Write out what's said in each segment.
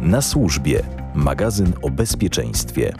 Na służbie. Magazyn o bezpieczeństwie.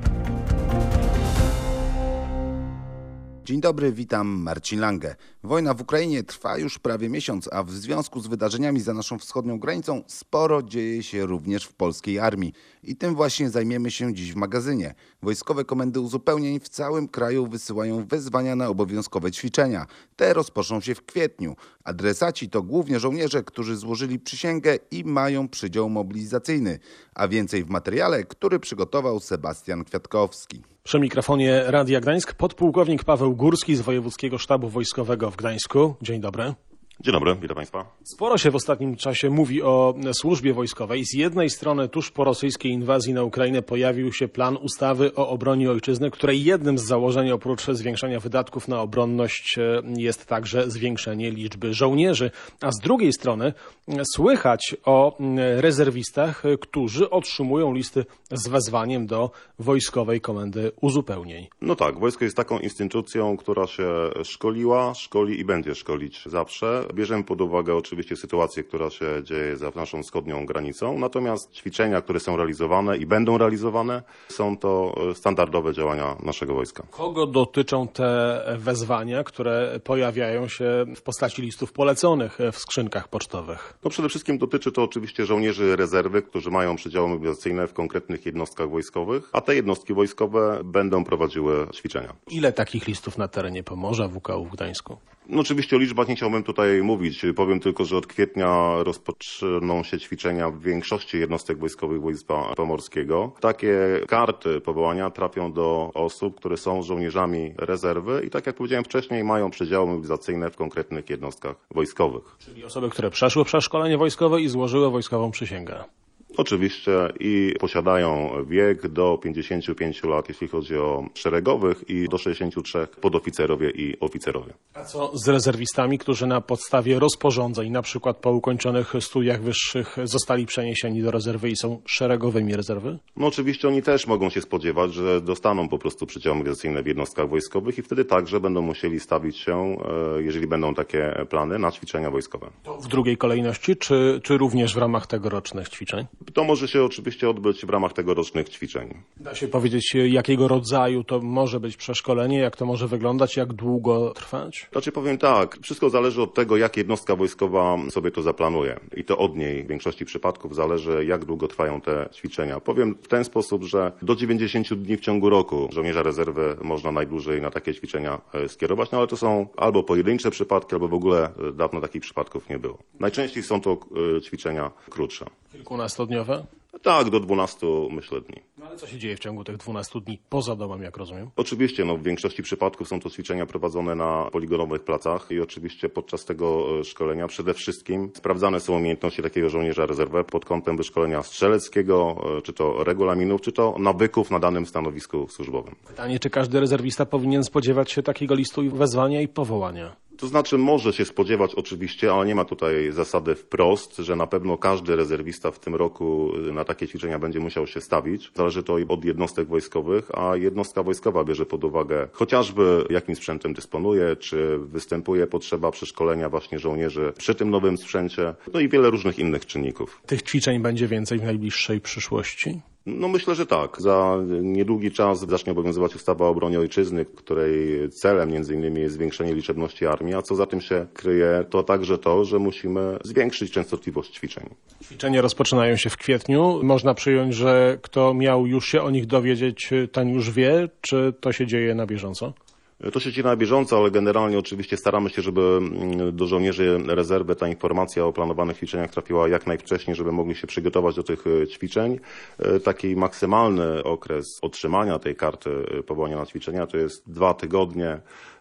Dzień dobry, witam, Marcin Lange. Wojna w Ukrainie trwa już prawie miesiąc, a w związku z wydarzeniami za naszą wschodnią granicą sporo dzieje się również w polskiej armii. I tym właśnie zajmiemy się dziś w magazynie. Wojskowe komendy uzupełnień w całym kraju wysyłają wezwania na obowiązkowe ćwiczenia. Te rozpoczną się w kwietniu. Adresaci to głównie żołnierze, którzy złożyli przysięgę i mają przydział mobilizacyjny. A więcej w materiale, który przygotował Sebastian Kwiatkowski. Przy mikrofonie Radia Gdańsk podpułkownik Paweł Górski z Wojewódzkiego Sztabu Wojskowego w Gdańsku. Dzień dobry. Dzień dobry, witam Państwa. Sporo się w ostatnim czasie mówi o służbie wojskowej. Z jednej strony tuż po rosyjskiej inwazji na Ukrainę pojawił się plan ustawy o obronie ojczyzny, której jednym z założeń oprócz zwiększania wydatków na obronność jest także zwiększenie liczby żołnierzy. A z drugiej strony słychać o rezerwistach, którzy otrzymują listy z wezwaniem do Wojskowej Komendy Uzupełnień. No tak, wojsko jest taką instytucją, która się szkoliła, szkoli i będzie szkolić zawsze. Bierzemy pod uwagę oczywiście sytuację, która się dzieje za naszą wschodnią granicą, natomiast ćwiczenia, które są realizowane i będą realizowane, są to standardowe działania naszego wojska. Kogo dotyczą te wezwania, które pojawiają się w postaci listów poleconych w skrzynkach pocztowych? No przede wszystkim dotyczy to oczywiście żołnierzy rezerwy, którzy mają przydziały mobilizacyjne w konkretnych jednostkach wojskowych, a te jednostki wojskowe będą prowadziły ćwiczenia. Ile takich listów na terenie Pomorza, WKU w Gdańsku? No oczywiście o liczbach nie chciałbym tutaj mówić. Powiem tylko, że od kwietnia rozpoczną się ćwiczenia w większości jednostek wojskowych województwa pomorskiego. Takie karty powołania trafią do osób, które są żołnierzami rezerwy i tak jak powiedziałem wcześniej, mają przydziały mobilizacyjne w konkretnych jednostkach wojskowych. Czyli osoby, które przeszły przeszkolenie wojskowe i złożyły wojskową przysięgę. Oczywiście i posiadają wiek do 55 lat, jeśli chodzi o szeregowych i do 63 podoficerowie i oficerowie. A co z rezerwistami, którzy na podstawie rozporządzeń, na przykład po ukończonych studiach wyższych, zostali przeniesieni do rezerwy i są szeregowymi rezerwy? No oczywiście oni też mogą się spodziewać, że dostaną po prostu przydziały mobilizacyjne w jednostkach wojskowych i wtedy także będą musieli stawić się, jeżeli będą takie plany, na ćwiczenia wojskowe. To w drugiej kolejności, czy również w ramach tegorocznych ćwiczeń? To może się oczywiście odbyć w ramach tegorocznych ćwiczeń. Da się powiedzieć, jakiego rodzaju to może być przeszkolenie, jak to może wyglądać, jak długo trwać? Znaczy powiem tak, wszystko zależy od tego, jak jednostka wojskowa sobie to zaplanuje. I to od niej w większości przypadków zależy, jak długo trwają te ćwiczenia. Powiem w ten sposób, że do 90 dni w ciągu roku żołnierza rezerwy można najdłużej na takie ćwiczenia skierować, no ale to są albo pojedyncze przypadki, albo w ogóle dawno takich przypadków nie było. Najczęściej są to ćwiczenia krótsze. Kilkunastodniowe? Tak, do 12 myślę dni. No ale co się dzieje w ciągu tych 12 dni poza domem, jak rozumiem? Oczywiście, w większości przypadków są to ćwiczenia prowadzone na poligonowych placach i oczywiście podczas tego szkolenia przede wszystkim sprawdzane są umiejętności takiego żołnierza rezerwy pod kątem wyszkolenia strzeleckiego, czy to regulaminów, czy to nawyków na danym stanowisku służbowym. Pytanie, czy każdy rezerwista powinien spodziewać się takiego listu wezwania i powołania? To znaczy może się spodziewać oczywiście, ale nie ma tutaj zasady wprost, że na pewno każdy rezerwista w tym roku na takie ćwiczenia będzie musiał się stawić. Zależy to od jednostek wojskowych, a jednostka wojskowa bierze pod uwagę chociażby jakim sprzętem dysponuje, czy występuje potrzeba przeszkolenia właśnie żołnierzy przy tym nowym sprzęcie, no i wiele różnych innych czynników. Tych ćwiczeń będzie więcej w najbliższej przyszłości? No myślę, że tak. Za niedługi czas zacznie obowiązywać ustawa o obronie ojczyzny, której celem między innymi jest zwiększenie liczebności armii, a co za tym się kryje, to także to, że musimy zwiększyć częstotliwość ćwiczeń. Ćwiczenia rozpoczynają się w kwietniu. Można przyjąć, że kto miał już się o nich dowiedzieć, ten już wie, czy to się dzieje na bieżąco? To się dzieje na bieżąco, ale generalnie oczywiście staramy się, żeby do żołnierzy rezerwy ta informacja o planowanych ćwiczeniach trafiła jak najwcześniej, żeby mogli się przygotować do tych ćwiczeń. Taki maksymalny okres otrzymania tej karty powołania na ćwiczenia to jest 2 tygodnie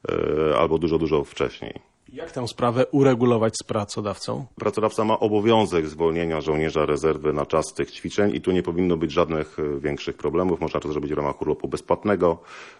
albo dużo wcześniej. Jak tę sprawę uregulować z pracodawcą? Pracodawca ma obowiązek zwolnienia żołnierza rezerwy na czas tych ćwiczeń i tu nie powinno być żadnych większych problemów. Można to zrobić w ramach urlopu bezpłatnego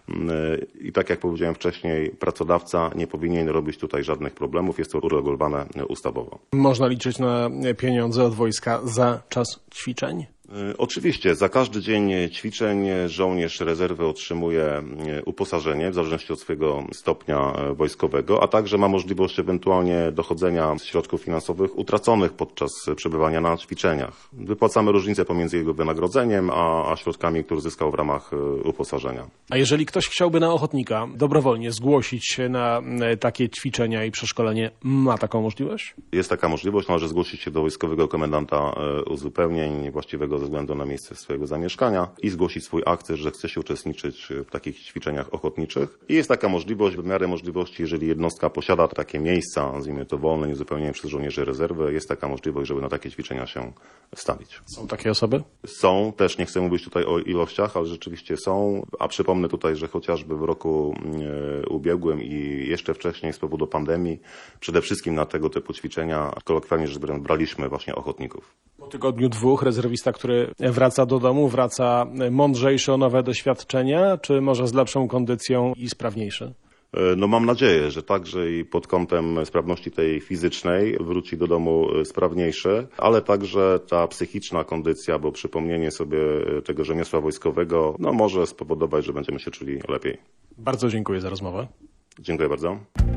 i tak jak powiedziałem wcześniej, pracodawca nie powinien robić tutaj żadnych problemów. Jest to uregulowane ustawowo. Można liczyć na pieniądze od wojska za czas ćwiczeń? Oczywiście, za każdy dzień ćwiczeń żołnierz rezerwy otrzymuje uposażenie w zależności od swojego stopnia wojskowego, a także ma możliwość ewentualnie dochodzenia środków finansowych utraconych podczas przebywania na ćwiczeniach. Wypłacamy różnicę pomiędzy jego wynagrodzeniem a środkami, które zyskał w ramach uposażenia. A jeżeli ktoś chciałby na ochotnika dobrowolnie zgłosić się na takie ćwiczenia i przeszkolenie, ma taką możliwość? Jest taka możliwość, należy zgłosić się do wojskowego komendanta uzupełnień właściwego ze względu na miejsce swojego zamieszkania i zgłosić swój akces, że chce się uczestniczyć w takich ćwiczeniach ochotniczych. I jest taka możliwość, w miarę możliwości, jeżeli jednostka posiada takie miejsca, nazwijmy to wolne, nieuzupełnione przez żołnierzy rezerwy, jest taka możliwość, żeby na takie ćwiczenia się stawić. Są takie osoby? Są, też nie chcę mówić tutaj o ilościach, ale rzeczywiście są, a przypomnę tutaj, że chociażby w roku ubiegłym i jeszcze wcześniej z powodu pandemii, przede wszystkim na tego typu ćwiczenia, kolokwialnie rzecz biorąc, braliśmy właśnie ochotników. Po tygodniu, dwóch rezerwista, który wraca do domu, wraca mądrzejszy o nowe doświadczenia, czy może z lepszą kondycją i sprawniejszy? No mam nadzieję, że także i pod kątem sprawności tej fizycznej wróci do domu sprawniejszy, ale także ta psychiczna kondycja, bo przypomnienie sobie tego rzemiosła wojskowego może spowodować, że będziemy się czuli lepiej. Bardzo dziękuję za rozmowę. Dziękuję bardzo.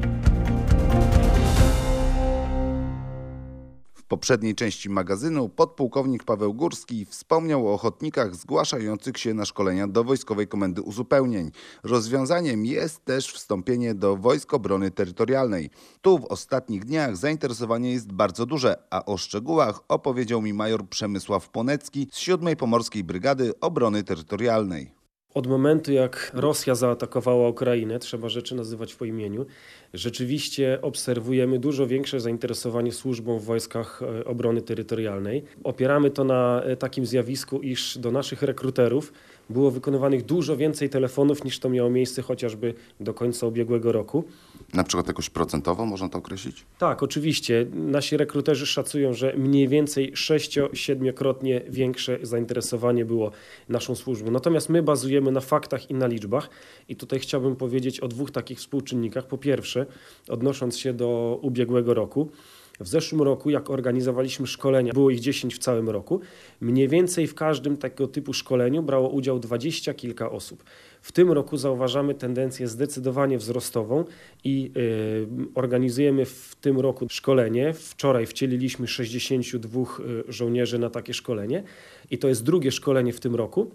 W poprzedniej części magazynu podpułkownik Paweł Górski wspomniał o ochotnikach zgłaszających się na szkolenia do Wojskowej Komendy Uzupełnień. Rozwiązaniem jest też wstąpienie do Wojsk Obrony Terytorialnej. Tu w ostatnich dniach zainteresowanie jest bardzo duże, a o szczegółach opowiedział mi major Przemysław Ponecki z 7. Pomorskiej Brygady Obrony Terytorialnej. Od momentu, jak Rosja zaatakowała Ukrainę, trzeba rzeczy nazywać po imieniu, rzeczywiście obserwujemy dużo większe zainteresowanie służbą w Wojskach Obrony Terytorialnej. Opieramy to na takim zjawisku, iż do naszych rekruterów było wykonywanych dużo więcej telefonów, niż to miało miejsce chociażby do końca ubiegłego roku. Na przykład jakoś procentowo można to określić? Tak, oczywiście. Nasi rekruterzy szacują, że mniej więcej 6-7-krotnie większe zainteresowanie było naszą służbą. Natomiast my bazujemy na faktach i na liczbach i tutaj chciałbym powiedzieć o dwóch takich współczynnikach. Po pierwsze, odnosząc się do ubiegłego roku, w zeszłym roku, jak organizowaliśmy szkolenia, było ich 10 w całym roku, mniej więcej w każdym tego typu szkoleniu brało udział 20 kilka osób. W tym roku zauważamy tendencję zdecydowanie wzrostową i organizujemy w tym roku szkolenie. Wczoraj wcieliliśmy 62 żołnierzy na takie szkolenie i to jest drugie szkolenie w tym roku.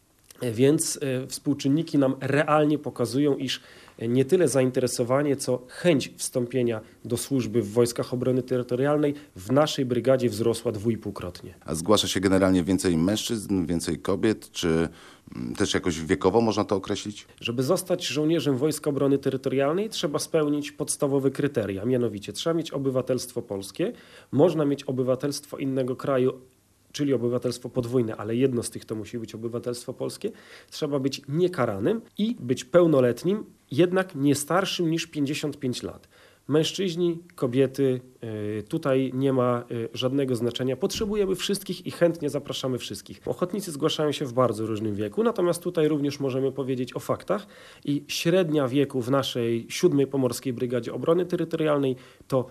Więc współczynniki nam realnie pokazują, iż nie tyle zainteresowanie, co chęć wstąpienia do służby w Wojskach Obrony Terytorialnej w naszej brygadzie wzrosła 2,5-krotnie. A zgłasza się generalnie więcej mężczyzn, więcej kobiet, czy też jakoś wiekowo można to określić? Żeby zostać żołnierzem Wojsk Obrony Terytorialnej, trzeba spełnić podstawowe kryteria. Mianowicie trzeba mieć obywatelstwo polskie, można mieć obywatelstwo innego kraju, czyli obywatelstwo podwójne, ale jedno z tych to musi być obywatelstwo polskie. Trzeba być niekaranym i być pełnoletnim, jednak nie starszym niż 55 lat. Mężczyźni, kobiety, tutaj nie ma żadnego znaczenia. Potrzebujemy wszystkich i chętnie zapraszamy wszystkich. Ochotnicy zgłaszają się w bardzo różnym wieku, natomiast tutaj również możemy powiedzieć o faktach i średnia wieku w naszej 7. Pomorskiej Brygadzie Obrony Terytorialnej to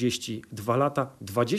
32 lata.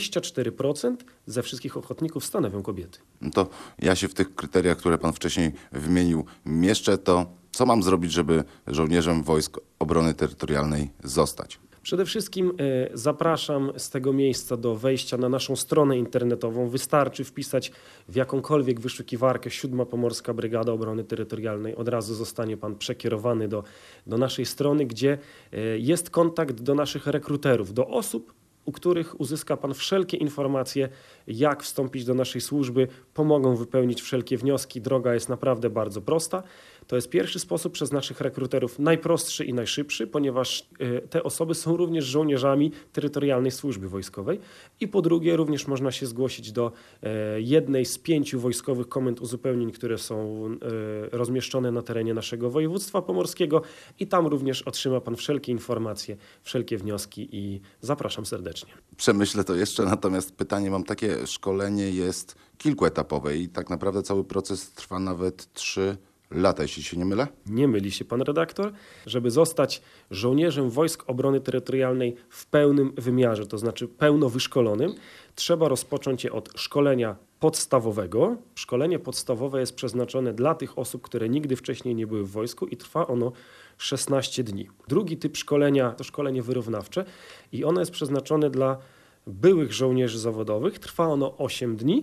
24% ze wszystkich ochotników stanowią kobiety. No to ja się w tych kryteriach, które pan wcześniej wymienił, mieszczę, to co mam zrobić, żeby żołnierzem Wojsk Obrony Terytorialnej zostać? Przede wszystkim zapraszam z tego miejsca do wejścia na naszą stronę internetową. Wystarczy wpisać w jakąkolwiek wyszukiwarkę 7. Pomorska Brygada Obrony Terytorialnej. Od razu zostanie pan przekierowany do naszej strony, gdzie jest kontakt do naszych rekruterów, do osób, u których uzyska pan wszelkie informacje, jak wstąpić do naszej służby, pomogą wypełnić wszelkie wnioski. Droga jest naprawdę bardzo prosta. To jest pierwszy sposób przez naszych rekruterów, najprostszy i najszybszy, ponieważ te osoby są również żołnierzami terytorialnej służby wojskowej. I po drugie, również można się zgłosić do jednej z 5 wojskowych komend uzupełnień, które są rozmieszczone na terenie naszego województwa pomorskiego i tam również otrzyma pan wszelkie informacje, wszelkie wnioski i zapraszam serdecznie. Przemyślę to jeszcze, natomiast pytanie mam takie, szkolenie jest kilkuetapowe i tak naprawdę cały proces trwa nawet 3 lata, jeśli się nie mylę. Nie myli się pan redaktor. Żeby zostać żołnierzem Wojsk Obrony Terytorialnej w pełnym wymiarze, to znaczy pełno wyszkolonym, trzeba rozpocząć je od szkolenia podstawowego. Szkolenie podstawowe jest przeznaczone dla tych osób, które nigdy wcześniej nie były w wojsku i trwa ono 16 dni. Drugi typ szkolenia to szkolenie wyrównawcze i ono jest przeznaczone dla byłych żołnierzy zawodowych. Trwa ono 8 dni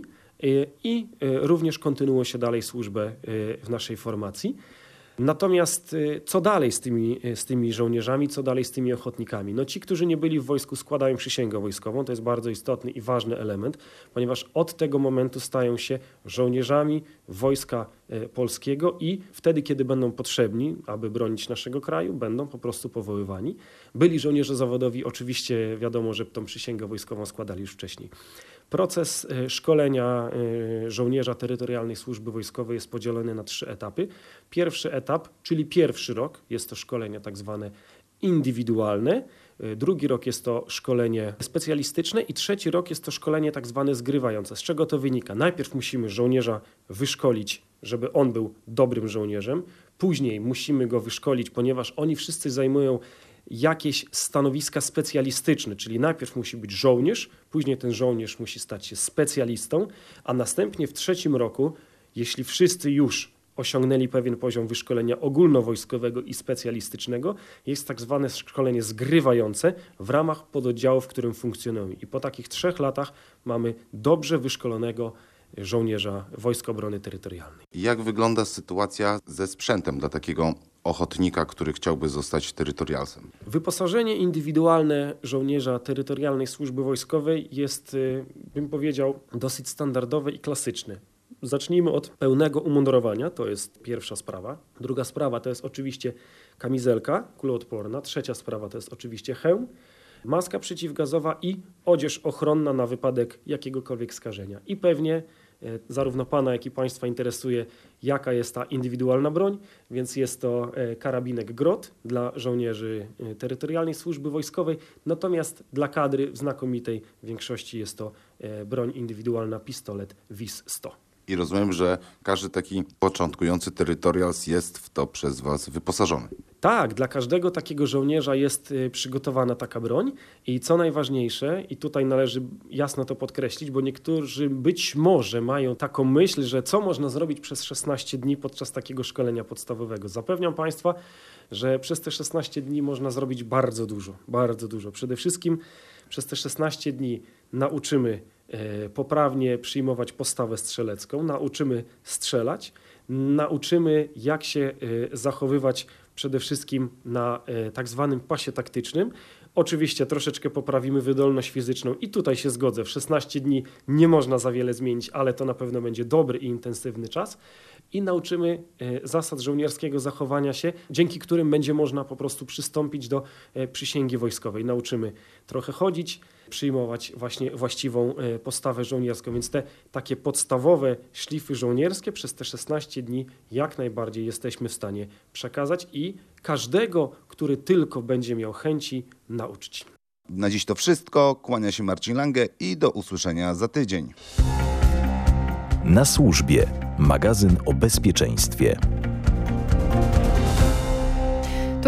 i również kontynuuje się dalej służbę w naszej formacji. Natomiast co dalej z tymi żołnierzami, co dalej z tymi ochotnikami? No ci, którzy nie byli w wojsku, składają przysięgę wojskową. To jest bardzo istotny i ważny element, ponieważ od tego momentu stają się żołnierzami Wojska Polskiego i wtedy, kiedy będą potrzebni, aby bronić naszego kraju, będą po prostu powoływani. Byli żołnierze zawodowi, oczywiście wiadomo, że tą przysięgę wojskową składali już wcześniej. Proces szkolenia żołnierza terytorialnej służby wojskowej jest podzielony na 3 etapy. Pierwszy etap, czyli pierwszy rok, jest to szkolenie tak zwane indywidualne. Drugi rok jest to szkolenie specjalistyczne i trzeci rok jest to szkolenie tak zwane zgrywające. Z czego to wynika? Najpierw musimy żołnierza wyszkolić, żeby on był dobrym żołnierzem. Później musimy go wyszkolić, ponieważ oni wszyscy zajmują jakieś stanowiska specjalistyczne, czyli najpierw musi być żołnierz, później ten żołnierz musi stać się specjalistą, a następnie w trzecim roku, jeśli wszyscy już osiągnęli pewien poziom wyszkolenia ogólnowojskowego i specjalistycznego, jest tak zwane szkolenie zgrywające w ramach pododdziału, w którym funkcjonują. I po takich 3 latach mamy dobrze wyszkolonego żołnierza Wojsk Obrony Terytorialnej. Jak wygląda sytuacja ze sprzętem dla takiego ochotnika, który chciałby zostać terytorialsem? Wyposażenie indywidualne żołnierza terytorialnej służby wojskowej jest, bym powiedział, dosyć standardowe i klasyczne. Zacznijmy od pełnego umundurowania, to jest pierwsza sprawa. Druga sprawa to jest oczywiście kamizelka kuloodporna. Trzecia sprawa to jest oczywiście hełm, maska przeciwgazowa i odzież ochronna na wypadek jakiegokolwiek skażenia. I pewnie zarówno pana, jak i państwa interesuje, jaka jest ta indywidualna broń, więc jest to karabinek GROT dla żołnierzy terytorialnej służby wojskowej, natomiast dla kadry w znakomitej większości jest to broń indywidualna, pistolet WIS-100. I rozumiem, że każdy taki początkujący terytorials jest w to przez was wyposażony. Tak, dla każdego takiego żołnierza jest przygotowana taka broń i co najważniejsze, i tutaj należy jasno to podkreślić, bo niektórzy być może mają taką myśl, że co można zrobić przez 16 dni podczas takiego szkolenia podstawowego. Zapewniam państwa, że przez te 16 dni można zrobić bardzo dużo, bardzo dużo. Przede wszystkim przez te 16 dni nauczymy poprawnie przyjmować postawę strzelecką, nauczymy strzelać, nauczymy jak się zachowywać przede wszystkim na tak zwanym pasie taktycznym. Oczywiście troszeczkę poprawimy wydolność fizyczną i tutaj się zgodzę. W 16 dni nie można za wiele zmienić, ale to na pewno będzie dobry i intensywny czas. I nauczymy zasad żołnierskiego zachowania się, dzięki którym będzie można po prostu przystąpić do przysięgi wojskowej. Nauczymy trochę chodzić, przyjmować właśnie właściwą postawę żołnierską. Więc te takie podstawowe szlify żołnierskie przez te 16 dni jak najbardziej jesteśmy w stanie przekazać i każdego, który tylko będzie miał chęci, nauczyć. Na dziś to wszystko. Kłania się Marcin Lange i do usłyszenia za tydzień. Na służbie. Magazyn o bezpieczeństwie.